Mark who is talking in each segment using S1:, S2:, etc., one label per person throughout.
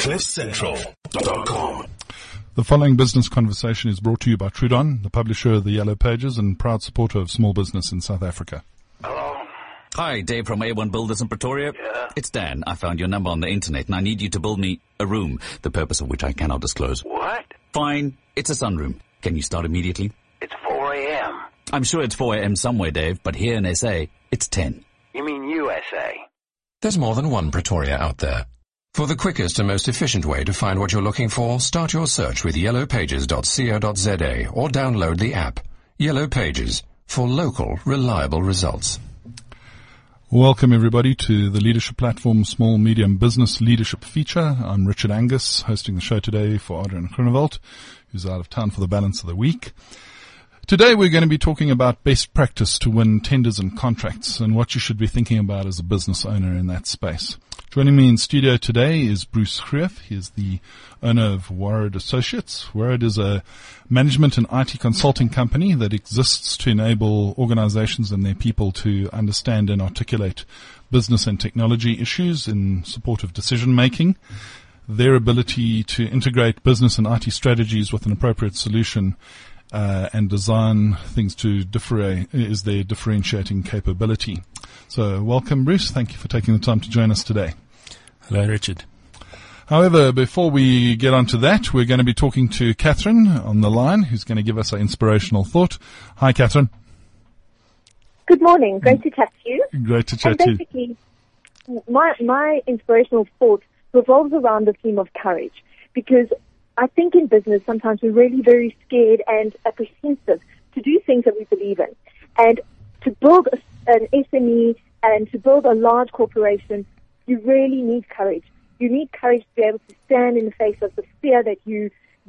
S1: CliffCentral.com.
S2: The following business conversation is brought to you by Trudon, the publisher of the Yellow Pages and proud supporter of small business in South Africa.
S3: Hello?
S4: Hi, Dave from A1 Builders in Pretoria.
S3: Yeah?
S4: It's Dan. I found your number on the internet and I need you to build me a room, the purpose of which I cannot disclose.
S3: What?
S4: Fine. It's a sunroom. Can you start immediately?
S3: It's 4 a.m.
S4: I'm sure it's 4 a.m. somewhere, Dave, but here in SA, it's 10.
S3: You mean USA?
S5: There's more than one Pretoria out there. For the quickest and most efficient way to find what you're looking for, start your search with yellowpages.co.za or download the app. Yellow Pages, for local, reliable results.
S2: Welcome everybody to the Leadership Platform Small Medium Business Leadership Feature. I'm Richard Angus, hosting the show today for Adrian Groenewald, who's out of town for the balance of the week. Today we're going to be talking about best practice to win tenders and contracts and what you should be thinking about as a business owner in that space. Joining me in studio today is Bruce Greef. He is the owner of Warrad Associates. Warrad is a management and IT consulting company that exists to enable organizations and their people to understand and articulate business and technology issues in support of decision making. Their ability to integrate business and IT strategies with an appropriate solution and design things to is their differentiating capability. So welcome, Bruce. Thank you for taking the time to join us today.
S6: Hello, Richard.
S2: However, before we get on to that, we're going to be talking to Catherine on the line, who's going to give us an inspirational thought. Hi, Catherine.
S7: Good morning. Great to chat to you.
S2: Great to chat to you.
S7: Basically, my inspirational thought revolves around the theme of courage, because I think in business sometimes we're really very scared and apprehensive to do things that we believe in. And to build an SME and to build a large corporation, you really need courage. You need courage to be able to stand in the face of the fear that you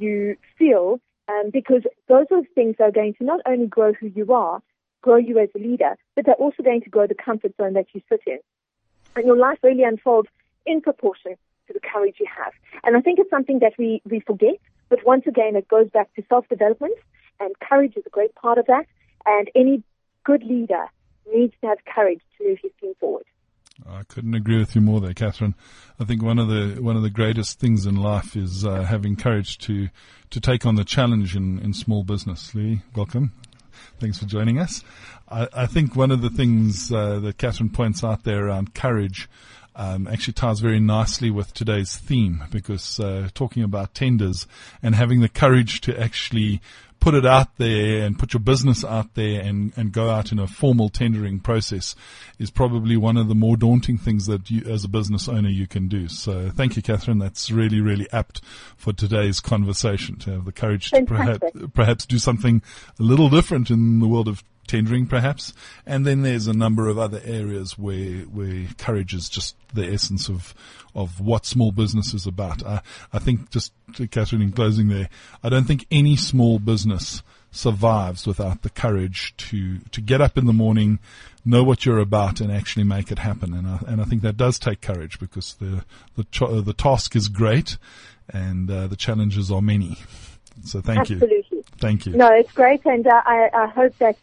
S7: feel, because those are things that are going to not only grow who you are, grow you as a leader, but they're also going to grow the comfort zone that you sit in. And your life really unfolds in proportion to the courage you have. And I think it's something that we forget, but once again, it goes back to self-development, and courage is a great part of that. And any good leader needs to have courage to move his team forward.
S2: I couldn't agree with you more there, Catherine. I think one of the greatest things in life is having courage to take on the challenge in small business. Lee, welcome. Thanks for joining us. I think one of the things that Catherine points out there around courage actually ties very nicely with today's theme, because talking about tenders and having the courage to actually put it out there and put your business out there and go out in a formal tendering process is probably one of the more daunting things that you, as a business owner, you can do. So thank you, Catherine. That's really, really apt for today's conversation, to have the courage to perhaps do something a little different in the world of tendering, perhaps. And then there's a number of other areas where courage is just the essence of what small business is about. I think, just to Catherine in closing there, I don't think any small business survives without the courage to get up in the morning, know what you're about, and actually make it happen. And I think that does take courage, because the task is great and the challenges are many. So thank you.
S7: Absolutely.
S2: Thank you.
S7: No, it's great, and I hope that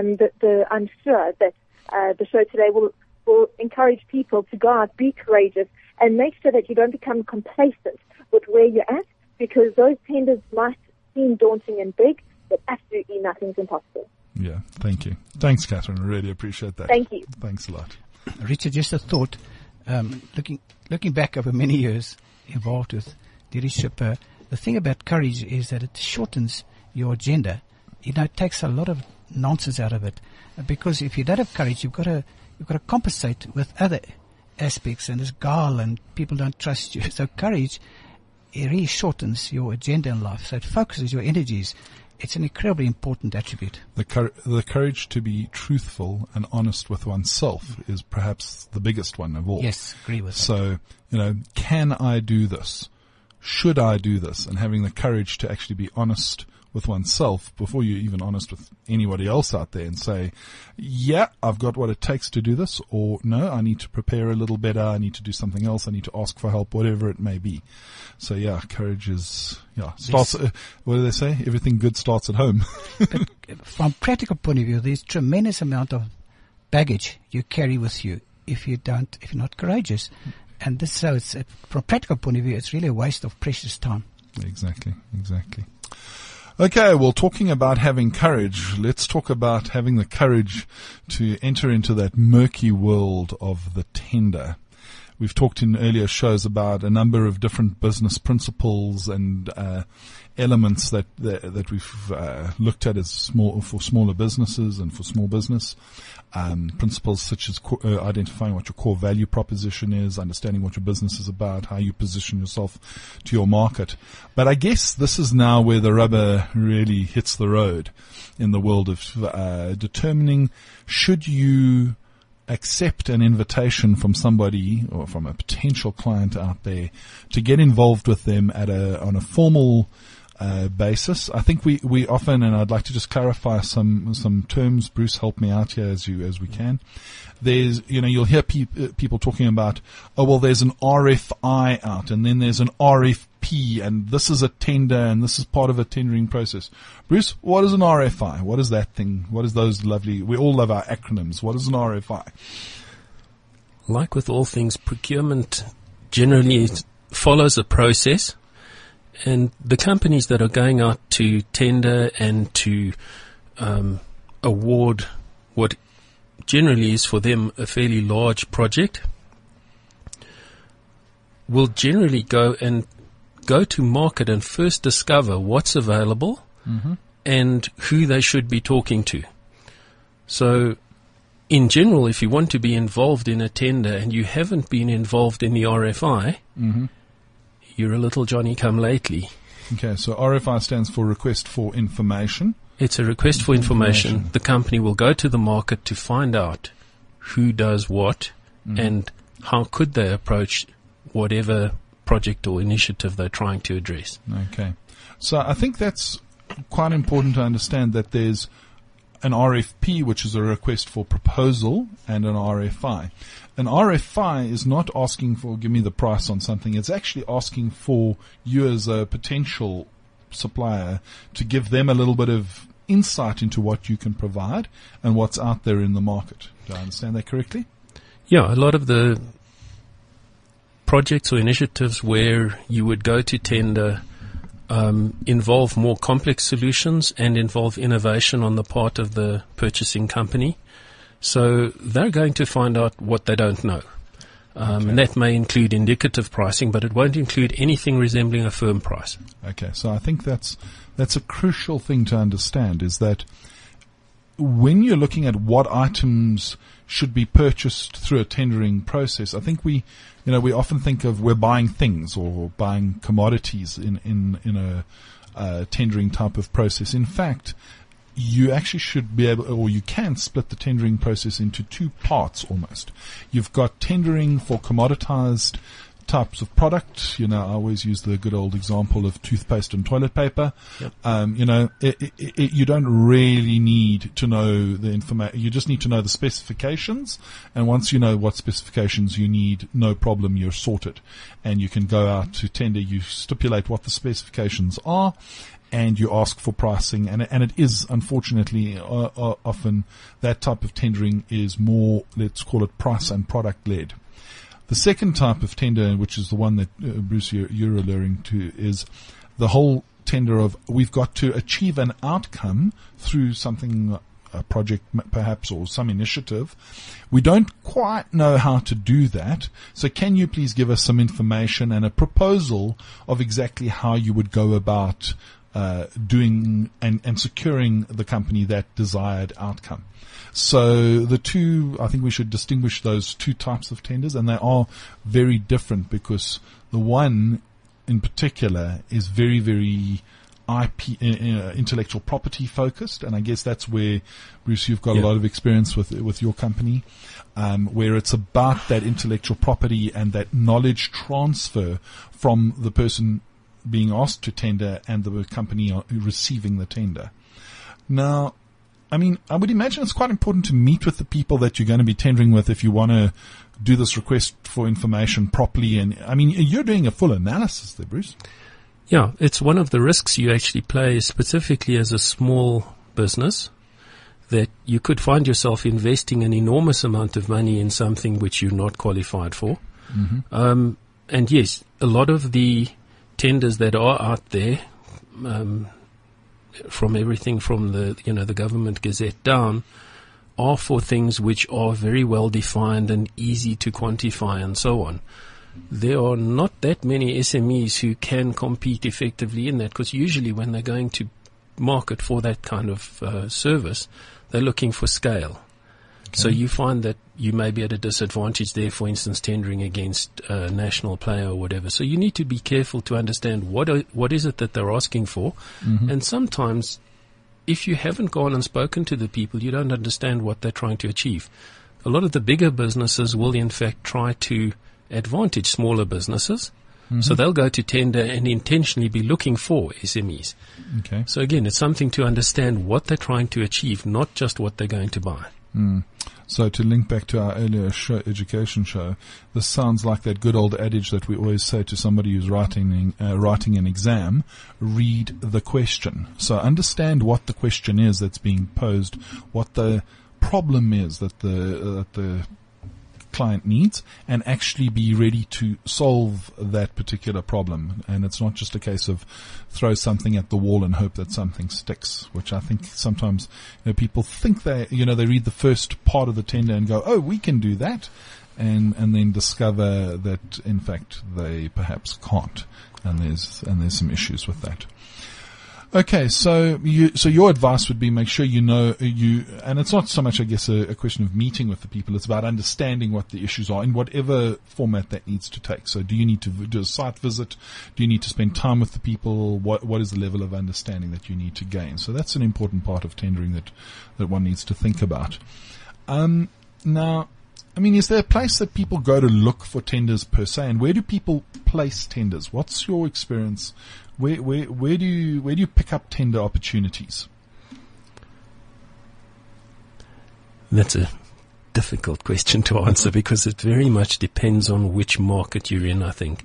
S7: I'm sure that the show today will encourage people to go out, be courageous, and make sure that you don't become complacent with where you're at, because those tenders might seem daunting and big, but absolutely nothing's impossible.
S2: Yeah, thank you. Thanks, Catherine. I really appreciate that.
S7: Thank you.
S2: Thanks a lot.
S6: Richard, just a thought. Looking back over many years involved with leadership, the thing about courage is that it shortens your agenda. It takes a lot of nonsense out of it, because if you don't have courage, you've got to compensate with other aspects, and there's guile, and people don't trust you. So courage, it really shortens your agenda in life. So it focuses your energies. It's an incredibly important attribute.
S2: The courage to be truthful and honest with oneself is perhaps the biggest one of all.
S6: Yes, agree with that.
S2: So, can I do this? Should I do this? And having the courage to actually be honest with oneself before you're even honest with anybody else out there, and say, yeah, I've got what it takes to do this, or no, I need to prepare a little better, I need to do something else, I need to ask for help, whatever it may be. So yeah, courage is, starts, what do they say? Everything good starts at home.
S6: But from a practical point of view, there's tremendous amount of baggage you carry with you if you're not courageous. And this, so it's, from a practical point of view, it's really a waste of precious time.
S2: Exactly. Okay, well, talking about having courage, let's talk about having the courage to enter into that murky world of the tender. We've talked in earlier shows about a number of different business principles and elements that we've looked at as for smaller businesses and for small business. Principles such as identifying what your core value proposition is, understanding what your business is about, how you position yourself to your market. But I guess this is now where the rubber really hits the road in the world of determining, should you accept an invitation from somebody or from a potential client out there to get involved with them on a formal basis. I think we often, and I'd like to just clarify some terms. Bruce, help me out here as we can. There's, you'll hear people talking about, oh, well, there's an RFI out, and then there's an RFP, and this is a tender, and this is part of a tendering process. Bruce, what is an RFI? What is that thing? What is those lovely, we all love our acronyms. What is an RFI?
S1: Like with all things, procurement generally follows a process. And the companies that are going out to tender and to award what generally is for them a fairly large project will generally go to market and first discover what's available and who they should be talking to. So in general, if you want to be involved in a tender and you haven't been involved in the RFI, you're a little Johnny-come-lately.
S2: Okay, so RFI stands for Request for Information.
S1: It's a request for information. The company will go to the market to find out who does what and how could they approach whatever project or initiative they're trying to address.
S2: Okay. So I think that's quite important to understand that there's an RFP, which is a request for proposal, and an RFI. An RFI is not asking for, give me the price on something. It's actually asking for you as a potential supplier to give them a little bit of insight into what you can provide and what's out there in the market. Do I understand that correctly?
S1: Yeah, a lot of the projects or initiatives where you would go to tender involve more complex solutions and involve innovation on the part of the purchasing company. So they're going to find out what they don't know. And that may include indicative pricing, but it won't include anything resembling a firm price.
S2: Okay, so I think that's a crucial thing to understand, is that when you're looking at what items should be purchased through a tendering process, I think we often think of we're buying things or buying commodities in a tendering type of process. In fact, you actually should be able, or you can split the tendering process into two parts almost. You've got tendering for commoditized types of product. I always use the good old example of toothpaste and toilet paper. Yep. You don't really need to know the information. You just need to know the specifications. And once you know what specifications you need, no problem, you're sorted. And you can go out to tender. You stipulate what the specifications are, and you ask for pricing. And it is, unfortunately, often that type of tendering is more, let's call it, price and product led. The second type of tender, which is the one that Bruce you're alluring to, is the whole tender of we've got to achieve an outcome through something, a project perhaps, or some initiative. We don't quite know how to do that. So can you please give us some information and a proposal of exactly how you would go about doing and securing the company that desired outcome? So the two, I think we should distinguish those two types of tenders, and they are very different because the one in particular is very, very IP, intellectual property focused, and I guess that's where, Bruce, you've got a lot of experience with your company, where it's about that intellectual property and that knowledge transfer from the person being asked to tender and the company receiving the tender. Now, I mean, I would imagine it's quite important to meet with the people that you're going to be tendering with if you want to do this request for information properly. And I mean, you're doing a full analysis there, Bruce.
S1: Yeah, it's one of the risks you actually play, specifically as a small business, that you could find yourself investing an enormous amount of money in something which you're not qualified for. And yes, a lot of the tenders that are out there, from everything from the government gazette down, are for things which are very well defined and easy to quantify and so on. There are not that many SMEs who can compete effectively in that, because usually when they're going to market for that kind of service, they're looking for scale. Okay. So you find that you may be at a disadvantage there, for instance, tendering against a national player or whatever. So you need to be careful to understand what is it that they're asking for. And sometimes if you haven't gone and spoken to the people, you don't understand what they're trying to achieve. A lot of the bigger businesses will in fact try to advantage smaller businesses. So they'll go to tender and intentionally be looking for SMEs.
S2: Okay.
S1: So again, it's something to understand what they're trying to achieve, not just what they're going to buy.
S2: So to link back to our earlier education show, this sounds like that good old adage that we always say to somebody who's writing an exam: read the question. So understand what the question is that's being posed, what the problem is that the client needs, and actually be ready to solve that particular problem. And it's not just a case of throw something at the wall and hope that something sticks, which I think sometimes people think they read the first part of the tender and go, oh, we can do that, and then discover that in fact they perhaps can't, and there's some issues with that. Okay, so your advice would be make sure and it's not so much, I guess, a question of meeting with the people. It's about understanding what the issues are in whatever format that needs to take. So do you need to do a site visit? Do you need to spend time with the people? What is the level of understanding that you need to gain? So that's an important part of tendering that one needs to think about. Now, I mean, is there a place that people go to look for tenders per se, and where do people place tenders? What's your experience? Where do you pick up tender opportunities?
S1: That's a difficult question to answer because it very much depends on which market you're in, I think.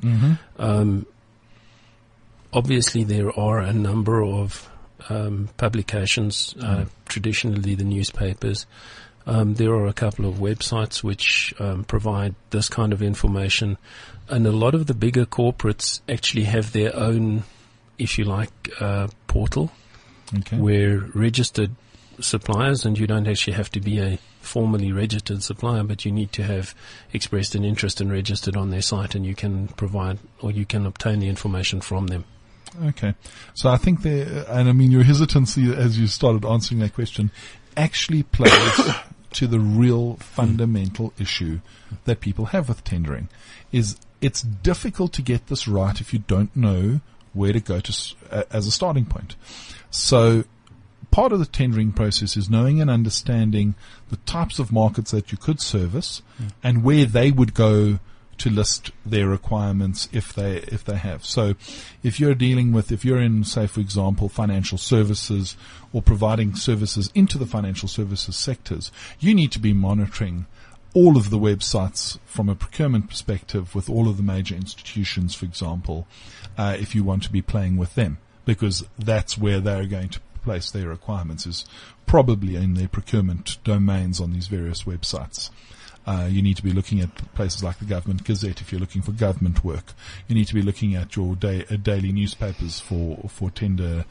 S1: Obviously, there are a number of publications, traditionally the newspapers. There are a couple of websites which provide this kind of information, and a lot of the bigger corporates actually have their own, if you like, portal, where registered suppliers, and you don't actually have to be a formally registered supplier, but you need to have expressed an interest and registered on their site, and you can provide or you can obtain the information from them.
S2: Okay. So I think your hesitancy as you started answering that question actually plays to the real fundamental issue that people have with tendering. Is it's difficult to get this right if you don't know where to go to as a starting point. So part of the tendering process is knowing and understanding the types of markets that you could service and where they would go to list their requirements if they have. So if you're in, say, for example, financial services or providing services into the financial services sectors, you need to be monitoring all of the websites from a procurement perspective with all of the major institutions, for example, if you want to be playing with them, because that's where they're going to place their requirements, is probably in their procurement domains on these various websites. You need to be looking at places like the Government Gazette if you're looking for government work. You need to be looking at your daily newspapers for tender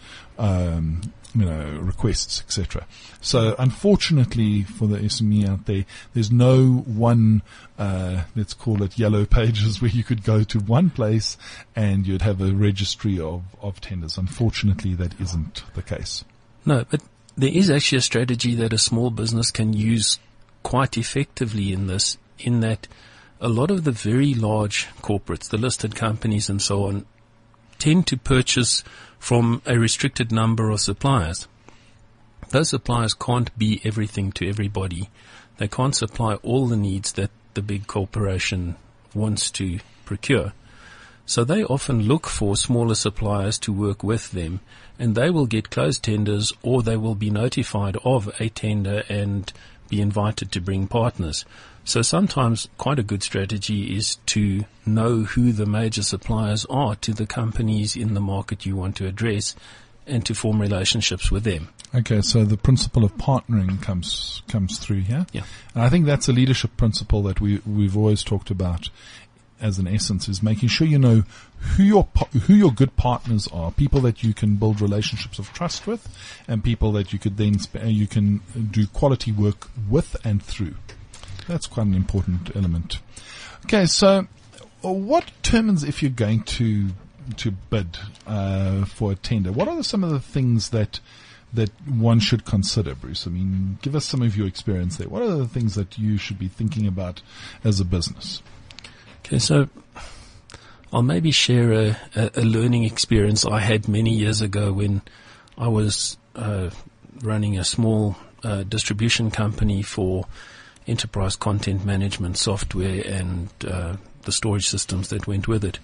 S2: requests, etc. So unfortunately for the SME out there, there's no one, let's call it yellow pages, where you could go to one place and you'd have a registry of tenders. Unfortunately, that isn't the case.
S1: No, but there is actually a strategy that a small business can use quite effectively in this, in that a lot of the very large corporates, the listed companies and so on, tend to purchase from a restricted number of suppliers. Those suppliers can't be everything to everybody. They can't supply all the needs that the big corporation wants to procure. So they often look for smaller suppliers to work with them, and they will get closed tenders, or they will be notified of a tender and be invited to bring partners. So sometimes quite a good strategy is to know who the major suppliers are to the companies in the market you want to address, and to form relationships with them.
S2: Okay, so the principle of partnering comes through here.
S1: Yeah.
S2: And I think that's a leadership principle that we've always talked about. as an essence, is making sure you know who your good partners are, people that you can build relationships of trust with, and people that you could then you can do quality work with and through. That's quite an important element. Okay, so what determines if you're going to bid for a tender? What are some of the things that one should consider, Bruce? I mean, give us some of your experience there. What are the things that you should be thinking about as a business?
S1: Okay, so I'll maybe share a learning experience I had many years ago when I was running a small distribution company for enterprise content management software and the storage systems that went with it.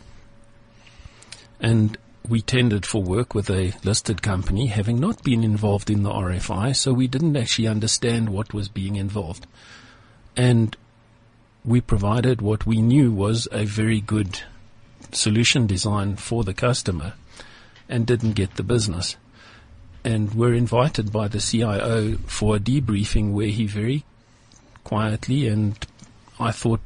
S1: And we tendered for work with a listed company, having not been involved in the RFI, so we didn't actually understand what was being involved. And we provided what we knew was a very good solution design for the customer and didn't get the business. And were invited by the CIO for a debriefing where he very quietly, and I thought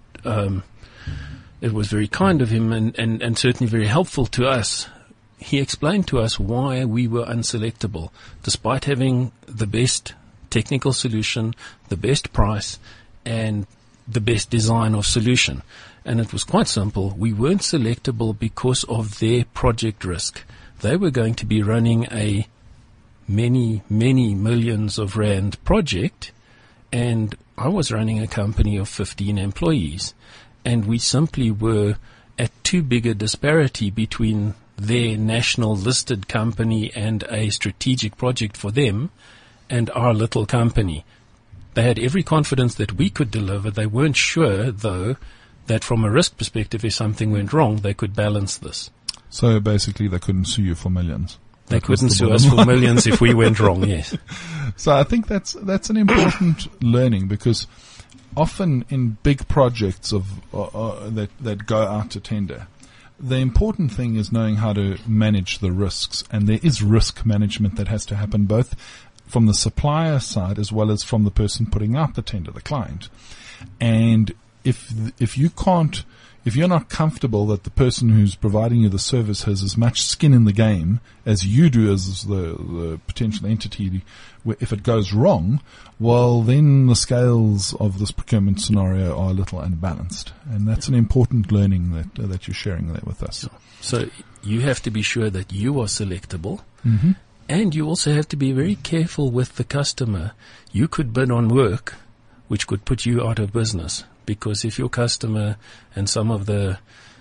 S1: it was very kind of him and certainly very helpful to us, he explained to us why we were unselectable, despite having the best technical solution, the best price, and the best design of solution. And it was quite simple. We weren't selectable because of their project risk. They were going to be running a many, many millions of rand project, and I was running a company of 15 employees, and we simply were at too big a disparity between their national listed company and a strategic project for them and our little company. They had every confidence that we could deliver. They weren't sure, though, that from a risk perspective, if something went wrong, they could balance this.
S2: So basically they couldn't sue you for millions.
S1: They couldn't sue us for millions if we went wrong, yes.
S2: So I think that's an important learning, because often in big projects that go out to tender, the important thing is knowing how to manage the risks, and there is risk management that has to happen both from the supplier side as well as from the person putting out the tender, the client. And if you're not comfortable that the person who's providing you the service has as much skin in the game as you do as the potential entity, if it goes wrong, well, then the scales of this procurement scenario are a little unbalanced. And that's an important learning that you're sharing there with us.
S1: So you have to be sure that you are selectable.
S2: Mm-hmm.
S1: And you also have to be very careful with the customer. You could bid on work which could put you out of business, because if your customer and some of the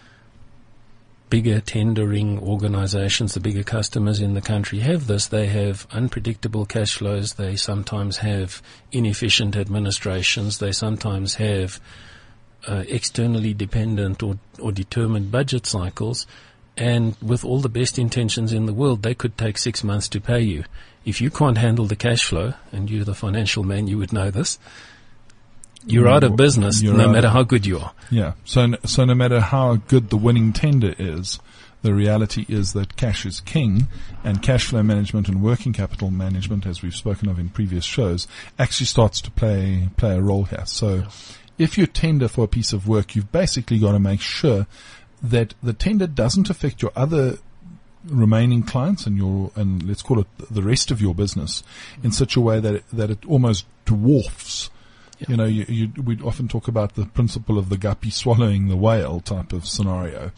S1: bigger tendering organizations, the bigger customers in the country have this, they have unpredictable cash flows, they sometimes have inefficient administrations, they sometimes have externally dependent or determined budget cycles, and with all the best intentions in the world, they could take 6 months to pay you. If you can't handle the cash flow, and you're the financial man, you would know this, you're out of business, no matter how good you are.
S2: Yeah. So no matter how good the winning tender is, the reality is that cash is king, and cash flow management and working capital management, as we've spoken of in previous shows, actually starts to play a role here. So if you tender for a piece of work, you've basically got to make sure that the tender doesn't affect your other remaining clients and let's call it the rest of your business in such a way that it almost dwarfs. You know, we often talk about the principle of the guppy swallowing the whale type of scenario.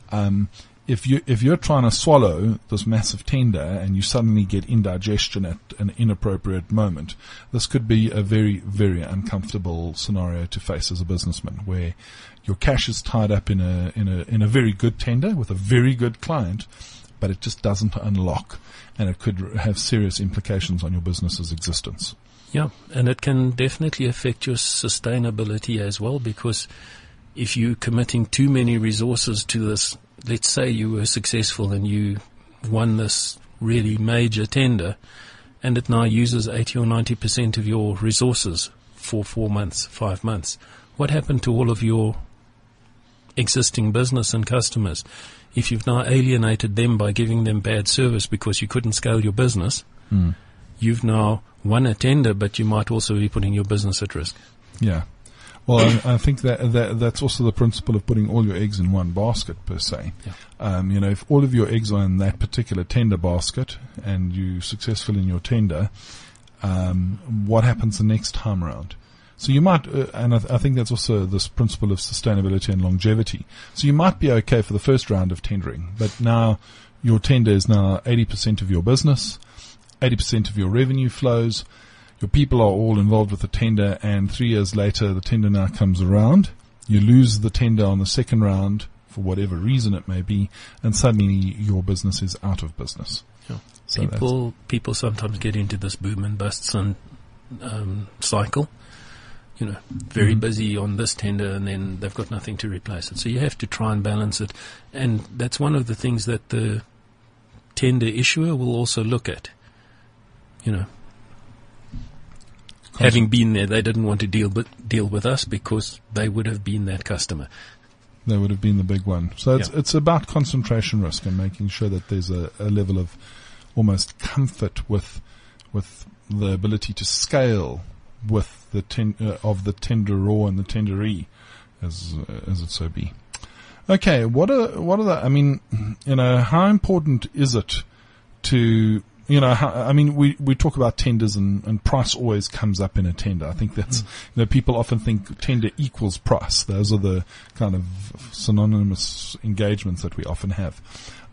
S2: If you're trying to swallow this massive tender and you suddenly get indigestion at an inappropriate moment, this could be a very, very uncomfortable scenario to face as a businessman, where your cash is tied up in a very good tender with a very good client, but it just doesn't unlock, and it could have serious implications on your business's existence.
S1: Yeah, and it can definitely affect your sustainability as well, because if you're committing too many resources to this, let's say you were successful and you won this really major tender, and it now uses 80 or 90% of your resources for 4 months, 5 months. What happened to all of your existing business and customers? If you've now alienated them by giving them bad service because you couldn't scale your business, you've now won a tender, but you might also be putting your business at risk.
S2: Yeah. Well, I think that's also the principle of putting all your eggs in one basket, per se.
S1: Yeah.
S2: If all of your eggs are in that particular tender basket and you're successful in your tender, what happens the next time around? So you might, and I think that's also this principle of sustainability and longevity. So you might be okay for the first round of tendering, but now your tender is now 80% of your business, 80% of your revenue flows. Your people are all involved with the tender, and 3 years later, the tender now comes around. You lose the tender on the second round for whatever reason it may be, and suddenly your business is out of business.
S1: Yeah.
S2: So
S1: People sometimes get into this boom and bust cycle. Very busy on this tender, and then they've got nothing to replace it. So you have to try and balance it, and that's one of the things that the tender issuer will also look at. Having been there, they didn't want to deal with us because they would have been that customer.
S2: They would have been the big one. So it's about concentration risk and making sure that there's a level of almost comfort with the ability to scale with the of the tenderer and the tenderee, as it so be. Okay, what are the? How important is it to? We talk about tenders and price always comes up in a tender. I think that's, people often think tender equals price. Those are the kind of synonymous engagements that we often have.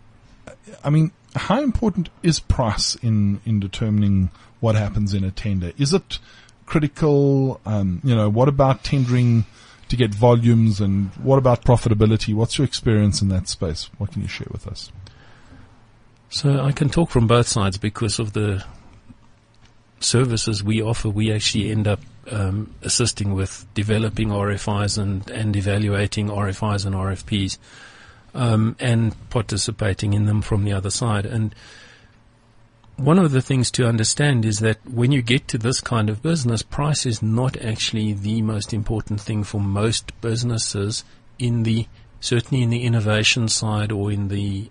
S2: How important is price in determining what happens in a tender? Is it critical? What about tendering to get volumes, and what about profitability? What's your experience in that space? What can you share with us?
S1: So I can talk from both sides because of the services we offer. We actually end up assisting with developing RFIs and evaluating RFIs and RFPs and participating in them from the other side. And one of the things to understand is that when you get to this kind of business, price is not actually the most important thing for most businesses certainly in the innovation side or in the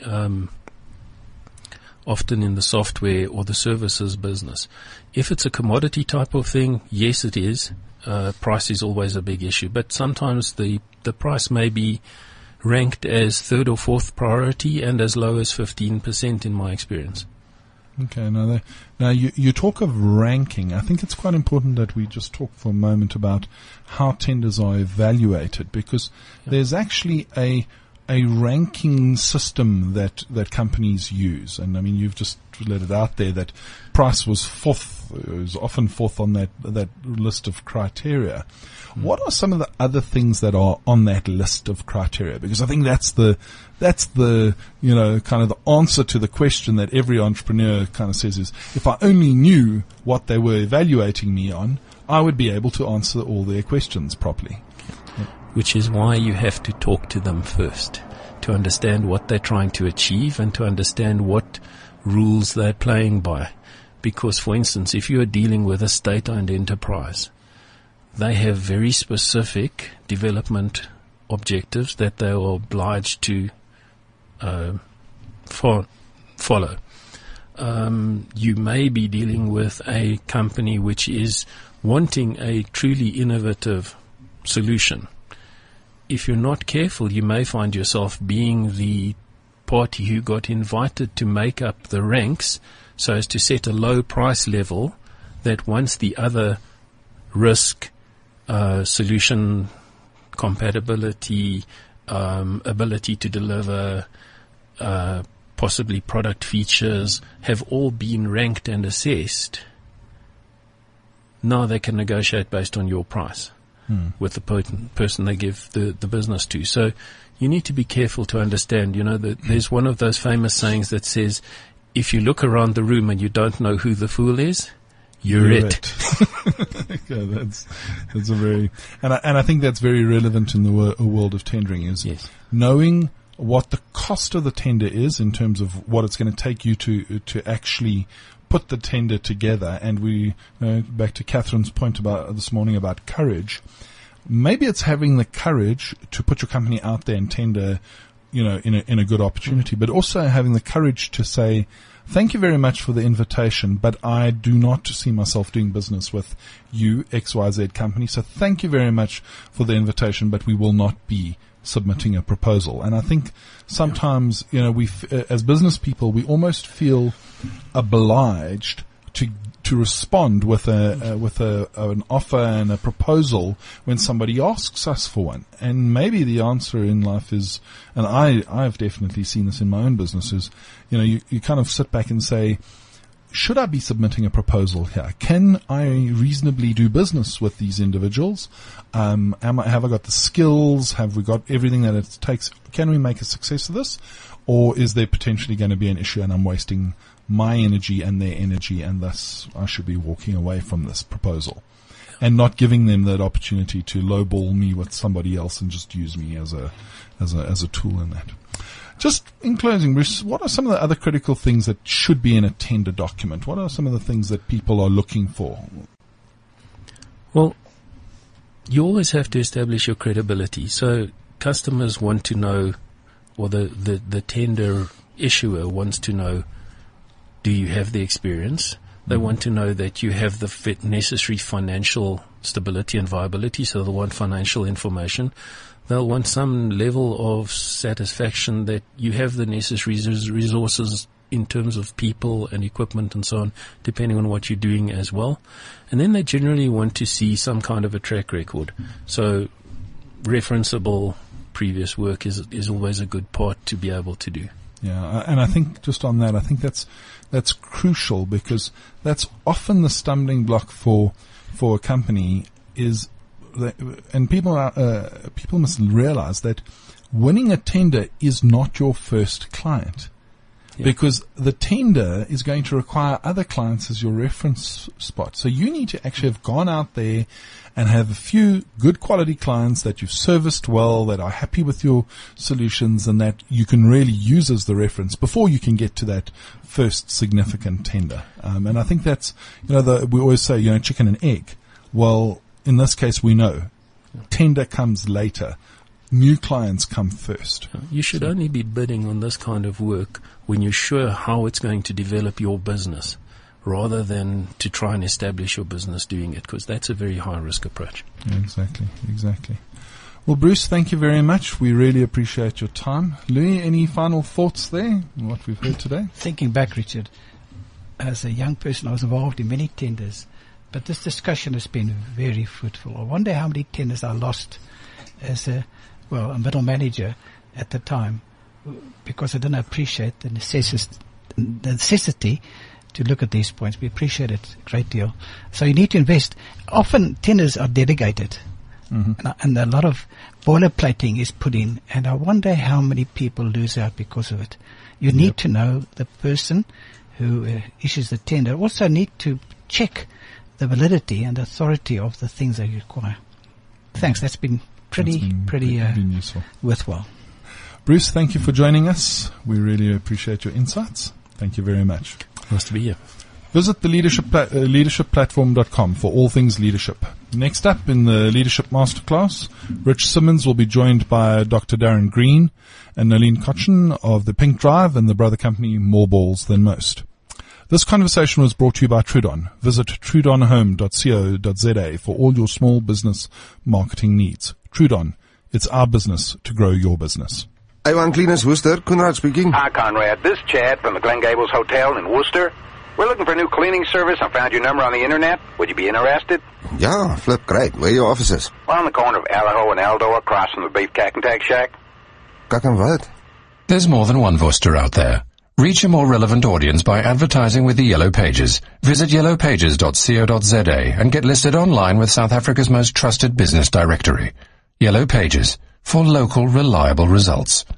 S1: often in the software or the services business. If it's a commodity type of thing, yes, it is. Price is always a big issue, but sometimes the price may be ranked as third or fourth priority and as low as 15% in my experience.
S2: Okay, now you talk of ranking. I think it's quite important that we just talk for a moment about how tenders are evaluated, because there's actually a ranking system that companies use. And you've just let it out there that price was often fourth on that list of criteria. What are some of the other things that are on that list of criteria? Because I think that's the kind of the answer to the question that every entrepreneur kind of says is, if I only knew what they were evaluating me on, I would be able to answer all their questions properly.
S1: Which is why you have to talk to them first, to understand what they're trying to achieve and to understand what rules they're playing by. Because, for instance, if you are dealing with a state-owned enterprise, they have very specific development objectives that they are obliged to follow. You may be dealing with a company which is wanting a truly innovative solution. If you're not careful, you may find yourself being the party who got invited to make up the ranks so as to set a low price level that once the other risk, solution compatibility, ability to deliver, possibly product features have all been ranked and assessed, now they can negotiate based on your price with the person they give the business to. So you need to be careful to understand, that there's one of those famous sayings that says, if you look around the room and you don't know who the fool is, you're it.
S2: Okay, that's a very, and I think that's very relevant in the world of tendering, is knowing what the cost of the tender is in terms of what it's going to take you to actually put the tender together. And we, back to Catherine's point about this morning about courage, maybe it's having the courage to put your company out there and tender in a good opportunity, but also having the courage to say, thank you very much for the invitation, but I do not see myself doing business with you, XYZ company. So thank you very much for the invitation, but we will not be submitting a proposal. And I think sometimes, we, as business people, we almost feel obliged to respond with an offer and a proposal when somebody asks us for one. And maybe the answer in life is, and I've definitely seen this in my own businesses, you kind of sit back and say, should I be submitting a proposal here? Can I reasonably do business with these individuals? Have I got the skills? Have we got everything that it takes? Can we make a success of this? Or is there potentially going to be an issue and I'm wasting my energy and their energy, and thus I should be walking away from this proposal and not giving them that opportunity to lowball me with somebody else and just use me as a tool in that. Just in closing, Bruce, what are some of the other critical things that should be in a tender document? What are some of the things that people are looking for?
S1: Well, you always have to establish your credibility. So customers want to know, or the tender issuer wants to know, do you have the experience? They want to know that you have the necessary financial stability and viability, so they'll want financial information. They'll want some level of satisfaction that you have the necessary resources in terms of people and equipment and so on, depending on what you're doing as well. And then they generally want to see some kind of a track record. So referenceable previous work is always a good part to be able to do.
S2: Yeah, and I think just on that, I think that's crucial, because that's often the stumbling block for a company is that, and people must realize that winning a tender is not your first client. Yeah. Because the tender is going to require other clients as your reference spot. So you need to actually have gone out there and have a few good quality clients that you've serviced well, that are happy with your solutions, and that you can really use as the reference before you can get to that first significant tender. And I think that's, we always say, chicken and egg. Well, in this case, we know tender comes later. New clients come first.
S1: You should only be bidding on this kind of work when you're sure how it's going to develop your business, rather than to try and establish your business doing it, because that's a very high-risk approach.
S2: Yeah, exactly. Well, Bruce, thank you very much. We really appreciate your time. Louis, any final thoughts there on what we've heard today?
S6: Thinking back, Richard, as a young person, I was involved in many tenders, but this discussion has been very fruitful. I wonder how many tenders I lost as a middle manager at the time, because I didn't appreciate the necessity to look at these points. We appreciate it a great deal. So you need to invest. Often tenders are delegated, and a lot of boilerplating is put in, and I wonder how many people lose out because of it. You need to know the person who issues the tender. Also need to check the validity and authority of the things that you require. Thanks. That's been pretty useful, worthwhile.
S2: Bruce, thank you for joining us. We really appreciate your insights. Thank you very much.
S1: Nice to be here.
S2: Visit the leadershipplatform.com for all things leadership. Next up in the Leadership Masterclass, Rich Simmons will be joined by Dr. Darren Green and Nalene Cochin of the Pink Drive and the brother company More Balls Than Most. This conversation was brought to you by Trudon. Visit trudonhome.co.za for all your small business marketing needs. Trudon, it's our business to grow your business.
S8: A1 Cleaners Worcester, Conrad speaking.
S3: Hi, Conrad. This is Chad from the Glen Gables Hotel in Worcester. We're looking for a new cleaning service and found your number on the internet. Would you be interested?
S8: Yeah, flip, great. Where are your offices?
S3: We're on the corner of Allaho and Aldo, across from the Beef Cack and Tag Shack.
S8: Kak en wat?
S5: There's more than one Worcester out there. Reach a more relevant audience by advertising with the Yellow Pages. Visit yellowpages.co.za and get listed online with South Africa's most trusted business directory. Yellow Pages, for local, reliable results.